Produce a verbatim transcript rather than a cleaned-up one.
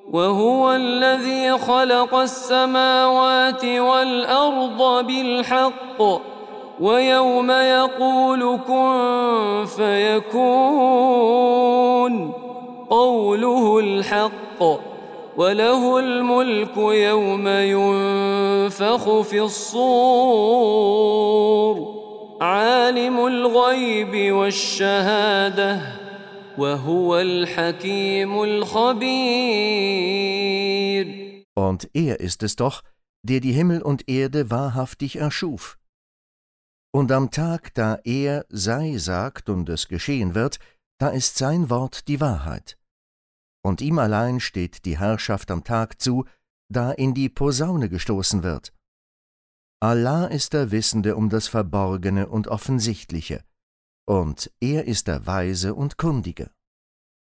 وهو الذي خلق السماوات والأرض بالحق ويوم يقول كن فيكون قوله الحق وله الملك يوم ينفخ في الصور عالم الغيب والشهادة وهو الحكيم الخبير. Und er ist es doch, der die Himmel und Erde wahrhaftig erschuf. Und am Tag, da er sei sagt und es geschehen wird, da ist sein Wort die Wahrheit. Und ihm allein steht die Herrschaft am Tag zu, da in die Posaune gestoßen wird. Allah ist der Wissende um das Verborgene und Offensichtliche, und er ist der Weise und Kundige.